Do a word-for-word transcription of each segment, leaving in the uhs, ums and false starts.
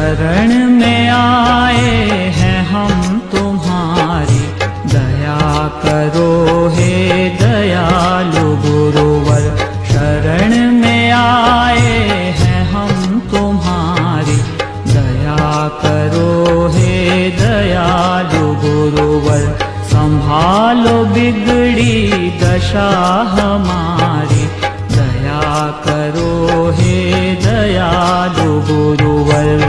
शरण में आए हैं हम तुम्हारी, दया करो हे दयालु गुरुवर। शरण में आए हैं हम तुम्हारी, दया करो हे दयालु गुरुवर। संभालो बिगड़ी दशा हमारी, दया करो हे दयालु गुरुवर।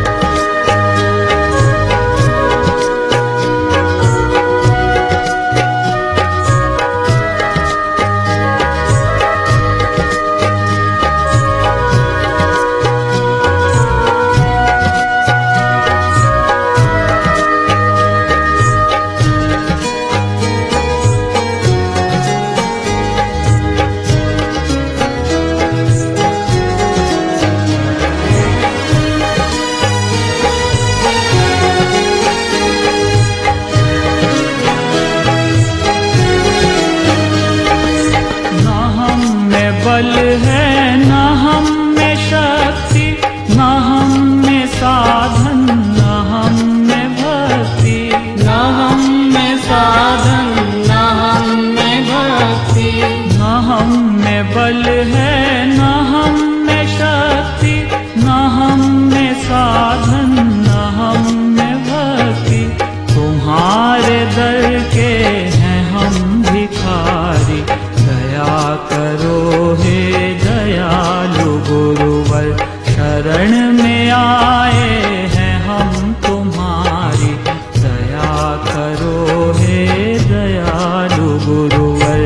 बल है न हम में शक्ति, न हम में साधन, न हम में भक्ति, न हम में साधन, न हम में भक्ति। न हम में बल है न हम में शक्ति, न हम में साधन, न हम में भक्ति। तुम्हारे दर के हैं हम भिखारी, दया करो हे दयालु गुरुवर। शरण में आए हैं हम तुम्हारी, दया करो हे दयालु गुरुवर।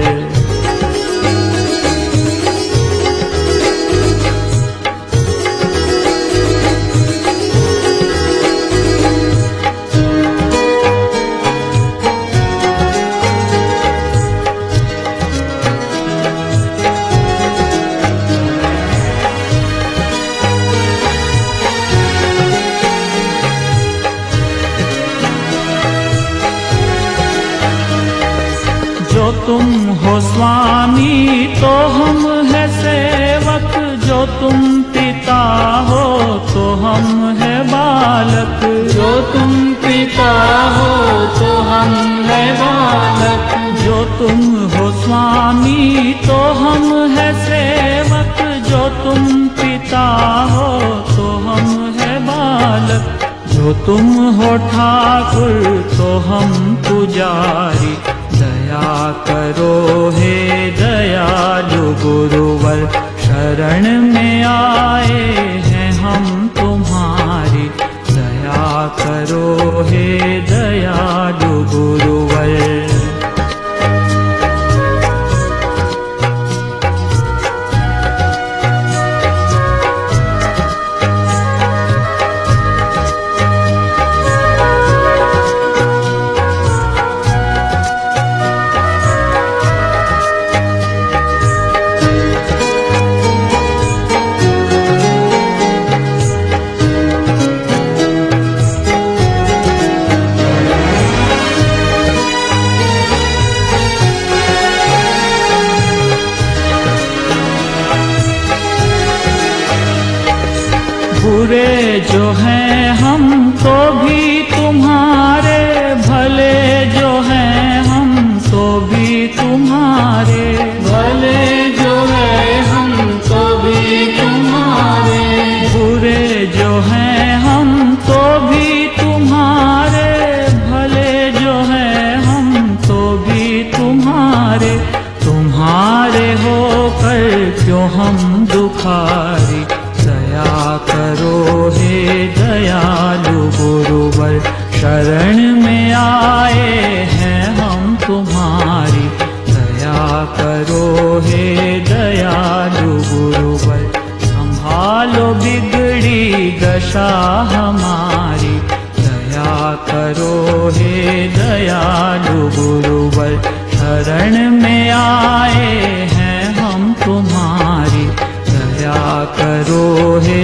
जो तुम हो स्वामी तो हम है सेवक, जो तुम पिता हो तो हम है बालक। जो तुम पिता हो तो हम है बालक। जो तुम हो स्वामी तो हम है सेवक, जो तुम पिता हो तो हम है बालक। जो तुम हो ठाकुर तो हम पुजारी, दया करो हे दयालु गुरुवर। शरण में आए हैं हम तुम्हारी, दया करो हे दयालु गुरुवर। बुरे जो हैं हम तो भी तुम्हारे, भले जो हैं हम तो भी तुम्हारे। भले जो है हम तो भी तुम्हारे। बुरे जो हैं हम तो भी तुम्हारे, भले जो हैं हम तो भी तुम्हारे। तुम्हारे होकर क्यों हम दुखारी, दया करो हे दयालु गुरुवर। शरण में आए हैं हम तुम्हारी, दया करो हे दयालु गुरुवर। संभालो बिगड़ी दशा हमारी, दया करो हे दयालु गुरुवर। शरण में आए हैं हम तुम्हारी, दया करो हे